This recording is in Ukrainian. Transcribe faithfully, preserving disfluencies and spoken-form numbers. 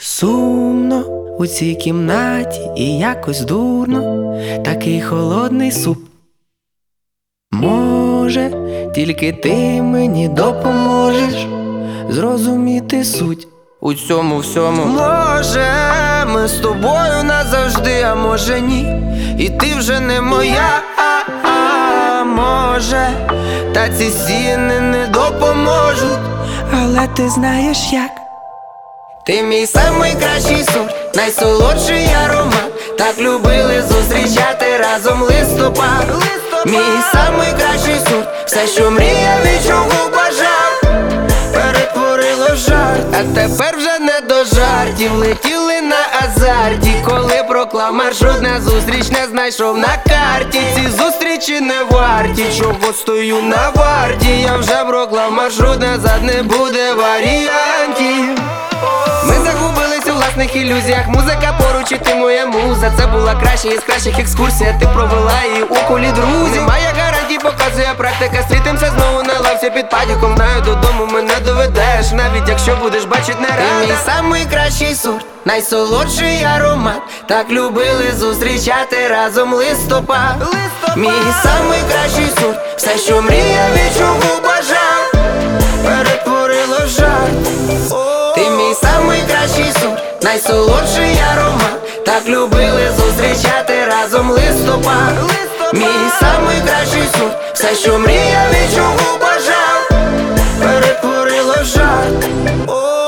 Сумно у цій кімнаті і якось дурно, такий холодний суп. Може, тільки ти мені допоможеш зрозуміти суть у цьому всьому. Може, ми з тобою назавжди, а може ні, і ти вже не моя, а, а може, та ці стіни не допоможуть, але ти знаєш як. Ти мій самий кращий сорт, найсолодший аромат. Так любили зустрічати разом листопад. Мій самий кращий сорт, все, що мріяв і чого бажав, перетворило в жарт. А тепер вже не до жартів, летіли на азарті, коли проклав маршрут на зустріч, не знайшов на карті. Ці зустрічі не варті, чого стою на варті. Я вже проклав маршрут, назад не буде варіантів. Ми загубились у власних ілюзіях, музика поруч і ти моя муза. Це була краща із кращих екскурсій, ти провела її у колі друзів. Немає гарантій, показує практика, світимся знову на лавці під падіком. Знаю, додому мене доведеш, навіть якщо будеш бачить не раз. Ти мій самий кращий сорт, найсолодший аромат. Так любили зустрічати разом листопад. Листопад. Мій самий кращий сорт, все, що мріяв і чого бажав, перетворило в жарт. Ти мій самий кращий сорт, найсолодший аромат. Так любили зустрічати разом листопад. Мій самий кращий сорт, все, що мріяв і чого бажав, перетворило в жарт.